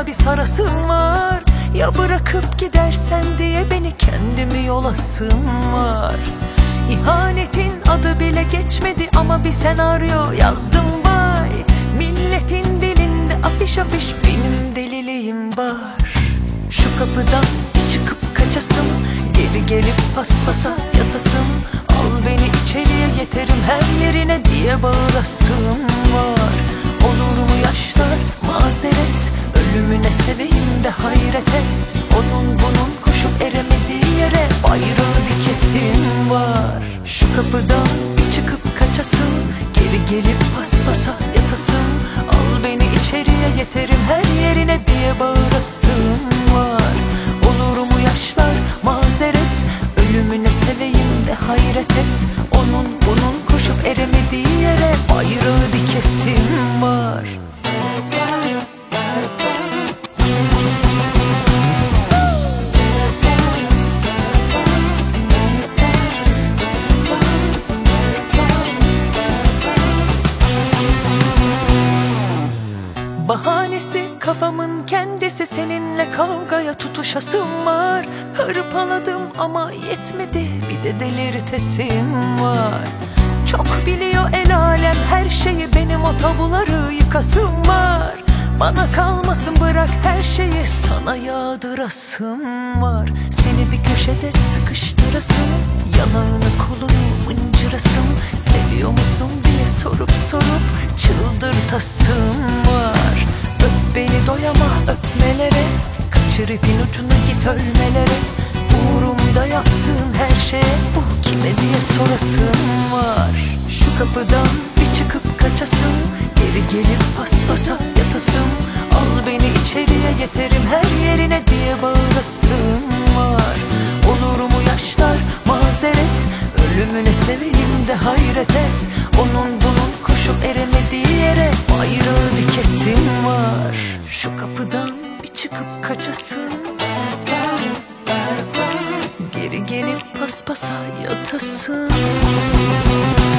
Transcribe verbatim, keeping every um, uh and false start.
sana bir sarasım var. Ya bırakıp gidersen diye beni kendimi yolasım var. İhanetin adı bile geçmedi ama bir senaryo yazdım vay. Milletin dilinde afiş afiş benim deliliğim var. Şu kapıdan bir çıkıp kaçasım, geri gelip paspasa yatasım. Al beni içeriye yeterim her yerine diye bağırasım var. Olur mu yaşlar mazeret, ölümüne seveyim de hayret et. Onun bunun koşup eremediği yere bayrağı dikesim var. Şu kapıdan bir çıkıp kaçasım, geri gelip paspasa yatasım. Al beni içeriye yeterim her yerine diye bağırasım var. Olur mu yaşlar mazeret, ölümüne seveyim de hayret et. Onun bunun koşup eremediği yere bayrağı dikesim var. Bahanesi kafamın kendisi, seninle kavgaya tutuşasım var. Hırpaladım ama yetmedi, bir de delirtesim var. Çok biliyor el alem her şeyi, benim o tabuları yıkasım var. Bana kalmasın bırak her şeyi, sana yağdırasım var. Seni bir köşede sıkıştırasım, yanağını kolunu mıncırasım. Seviyor musun diye sorup sorup çıldırtasım var. Öp beni doyama öpmelere, kaçır ipin ucunu git ölmelere. Uğrumda yaptığın her şeye bu kime diye sorasım var. Şu kapıdan bir çıkıp kaçasım, geri gelip paspasa yatasım. Al beni içeriye yeterim her yerine diye bağırasım var. Olur mu yaşlar mazeret, ölümüne seveyim de hayret et. Onun bunun koşup eremediği yere bayrağı dikesim var. Şu kapıdan bir çıkıp kaçasım, geri gelip paspasa yatasım.